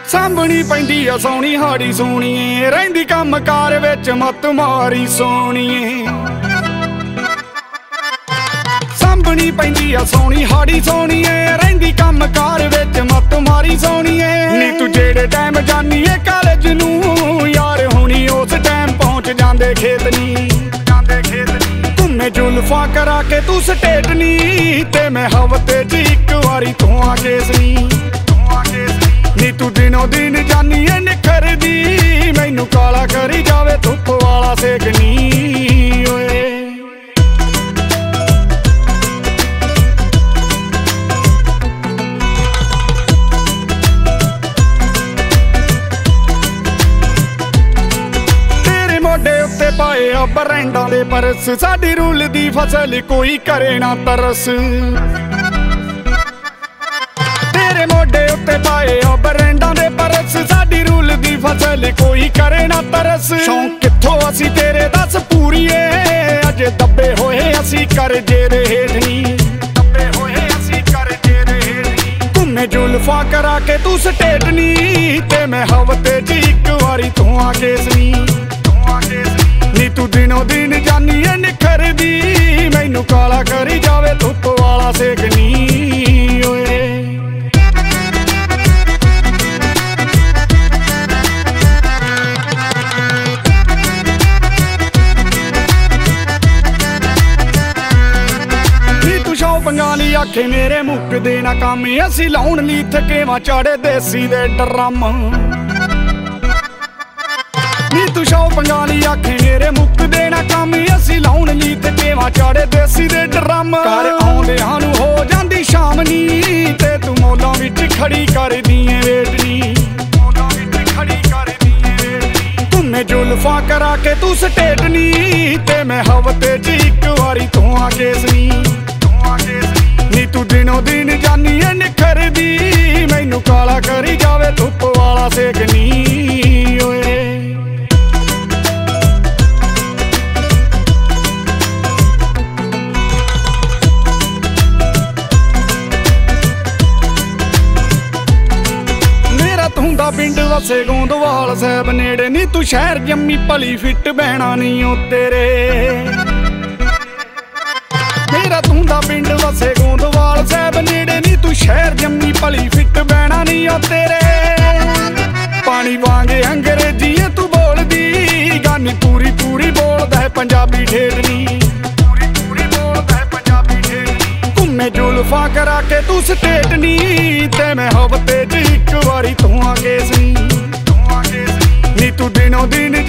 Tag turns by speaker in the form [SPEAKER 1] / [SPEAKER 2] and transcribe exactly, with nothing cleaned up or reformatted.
[SPEAKER 1] ਸਾਂਭਣੀ ਪੈਂਦੀ ਆ ਸੋਹਣੀ ਹਾੜੀ ਸੋਹਣੀਏ, ਰਹਿੰਦੀ ਕੰਮ ਕਾਰ ਵਿੱਚ ਮੱਤ ਮਾਰੀ ਸੋਹਣੀਏ। ਸਾਂਭਣੀ ਪੈਂਦੀ ਆ ਸੋਹਣੀ ਹਾੜੀ ਸੋਹਣੀਏ, ਰਹਿੰਦੀ ਕੰਮ ਕਾਰ ਵਿੱਚ ਮੱਤ ਮਾਰੀ ਸੋਹਣੀਏ। ਨੀ ਤੂੰ ਜਿਹੜੇ ਟਾਈਮ ਜਾਨੀ ਏ ਕਾਲਜ ਨੂੰ, ਯਾਰ ਹੁਣੀ ਉਸ ਟਾਈਮ ਪਹੁੰਚ ਜਾਂਦੇ ਖੇਤ ਨੀ ਜਾਂਦੇ ਖੇਤ ਨੀ। ਘੁੰਮੇ ਜ਼ੁਲਫਾਂ ਕਰਾ ਕੇ ਤੂੰ ਸਟੇਟ ਨੀ, ਤੇ ਮੈਂ ਹਫ਼ਤੇ 'ਚ ਇੱਕ ਵਾਰੀ ਤੂੰ ਆ ਕੇਸ ਨੀ ਤੂੰ ਆ ਕੇਸ ਨੀ। ਤੂੰ ਦਿਨੋਂ ਦਿਨ ਜਾਨੀ ਏ ਨਿਖਰਦੀ, ਮੈਨੂੰ ਕਾਲਾ ਕਰੀ ਜਾਵੇ ਧੁੱਪ ਵਾਲਾ ਸੇਕ ਨੀ ਓਏ। ਤੇਰੇ ਮੋਢੇ ਉੱਤੇ ਪਾਏ ਆ ਬਰੈਂਡਾਂ ਦੇ ਪਰਸ, ਸਾਡੀ ਰੁੱਲ ਦੀ ਫਸਲ ਕੋਈ ਕਰੇ ਨਾ ਤਰਸ। ਤੇਰੇ ਮੋਢੇ ਉੱਤੇ ਪਾਏ ਆ ਬਰੈਂਡਾਂ ਦੇ ਪਰਸ, ਸਾਡੀ ਰੁੱਲ ਦੀ ਫਸਲ ਕੋਈ ਕਰੇ ਨਾ ਤਰਸ। ਸ਼ੌਂਕ ਕਿੱਥੋਂ ਅਸੀਂ ਤੇਰੇ ਦੱਸ ਪੂਰੀਏ, ਅਜੇ ਦੱਬੇ ਹੋਏ ਅਸੀਂ ਕਰਜ਼ੇ ਦੇ ਹੇਠ ਨੀ ਦੱਬੇ ਹੋਏ ਅਸੀਂ ਕਰਜ਼ੇ ਦੇ ਹੇਠ ਨੀ। ਘੁੰਮੇ ਜ਼ੁਲਫਾਂ ਕਰਾ ਕੇ ਤੂੰ ਸਟੇਟ ਨੀ, ਤੇ ਮੈਂ ਹਫ਼ਤੇ 'ਚ ਇੱਕ ਵਾਰੀ ਤੂੰ ਆ ਕੇਸ ਨੀ ਤੂੰ ਆ ਕੇਸ ਨੀ। ਤੂੰ ਦਿਨੋਂ ਦਿਨ ਜਾਨੀ ਏ ਨਿਖਰਦੀ, ਮੈਨੂੰ ਕਾਲਾ ਕਰੀ ਜਾਵੇ ਧੁੱਪ ਵਾਲਾ ਸੇਕ ਨੀ ਓਏ। ਬੰਗਾਲੀ ਆਖੇ ਮੇਰੇ ਮੁੱਕਦੇ ਨਾ ਕੰਮ, ਅਸੀਂ ਲਾਉਣ ਲਈ ਥਕੇਵਾਂ ਚਾੜੇ ਦੇਸੀ ਦੇ ਡਰਮ। ਨੀ ਤੂੰ ਸ਼ੌ ਬੰਗਾਲੀ ਆਖੇ ਮੇਰੇ ਮੁੱਕਦੇ ਨਾ ਕੰਮ, ਅਸੀਂ ਲਾਉਣ ਲਈ ਥਕੇਵਾਂ ਚਾੜੇ ਦੇਸੀ ਦੇ ਡਰਮ। ਘਰ ਆਉਂਦਿਆਂ ਨੂੰ ਹੋ ਜਾਂਦੀ ਸ਼ਾਮ ਨੀ, ਤੇ ਤੂੰ ਮੌਲਾਂ ਵਿੱਚ ਖੜੀ ਕਰਦੀ ਏ ਵੇਟ ਨੀ ਮੌਲਾਂ ਵਿੱਚ ਖੜੀ ਕਰਦੀ ਏ ਵੇਟ ਨੀ। ਘੁੰਮੇ ਜ਼ੁਲਫਾਂ ਕਰਾ ਕੇ ਤੂੰ ਸਟੇਟ ਨੀ, ਤੇ ਮੈਂ ਹਫ਼ਤੇ 'ਚ ਇੱਕ ਵਾਰੀ ਤੂੰ ਆ ਕੇਸ ਨੀ ਨੀ। ਤੂੰ ਦਿਨੋਂ ਦਿਨ ਜਾਨੀ ਏ ਨਿਖਰਦੀ, ਮੈਨੂੰ ਕਾਲਾ ਕਰੀ ਜਾਵੇ ਧੁੱਪ ਵਾਲਾ ਸੇਕ ਨੀ ਓਏ। ਮੇਰਾ ਤੂੰ ਦਾ ਪਿੰਡ ਵਸੇ ਗੋਂਦਵਾਲ ਸਾਹਿਬ ਨੇੜੇ ਨੀ, ਤੂੰ ਸ਼ਹਿਰ ਜੰਮੀ ਭਲੀ ਫਿੱਟ ਬਹਿਣਾ ਨੀ ਓ ਤੇਰੇ। ਮੇਰਾ ਤੂੰ ਦਾ ਪਿੰਡ ਵਸੇ ਗੋਂਦਵਾਲ ਸਾਹਿਬ ਨੇੜੇ ਨੀ, ਤੂੰ ਸ਼ਹਿਰ ਜੰਮੀ ਭਲੀ ਫਿੱਟ ਬਹਿਣਾ ਨੀ ਓ ਤੇਰੇ। ਪਾਣੀ ਵਾਂਗ ਅੰਗਰੇਜ਼ੀ ਏ ਤੂੰ ਬੋਲਦੀ, ਗਾਨੀ ਪੂਰੀ ਪੂਰੀ ਬੋਲਦਾ ਹੈ ਪੰਜਾਬੀ ਠੇਠ ਨੀ ਪੂਰੀ ਪੂਰੀ ਬੋਲਦਾ ਹੈ ਪੰਜਾਬੀ ਠੇਠ ਨੀ। ਘੁੰਮੇ ਜ਼ੁਲਫਾਂ ਕਰਾ ਕੇ ਤੂੰ ਸਟੇਟ ਨੀ, ਤੇ ਮੈਂ ਹਫ਼ਤੇ 'ਚ ਇੱਕ ਵਾਰੀ ਤੂੰ ਆ ਕੇਸ ਨੀ ਤੂੰ ਆ ਕੇਸ ਨੀ। ਤੂੰ ਦਿਨੋਂ ਦਿਨ